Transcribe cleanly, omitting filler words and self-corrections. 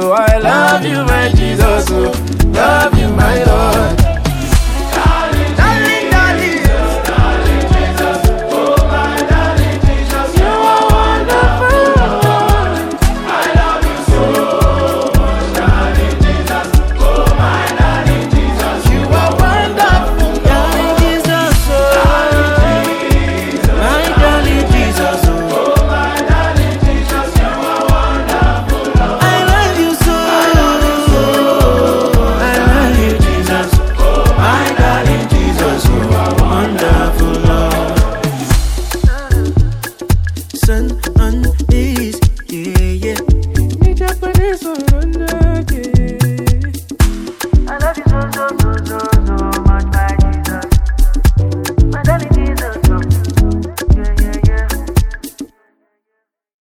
Oh, I love you, my Jesus. Oh, love you, my Lord. Darling, darling, darling. Darling Jesus. Oh, my darling Jesus. You are wonderful. I love you so much, darling Jesus. Oh, my darling Jesus. You are wonderful, darling Jesus. Oh, my darling Jesus. Oh, my darling Jesus. You are wonderful. I love you so. I love you, Jesus. Oh, my darling Jesus. You are wonderful, Lord. Sun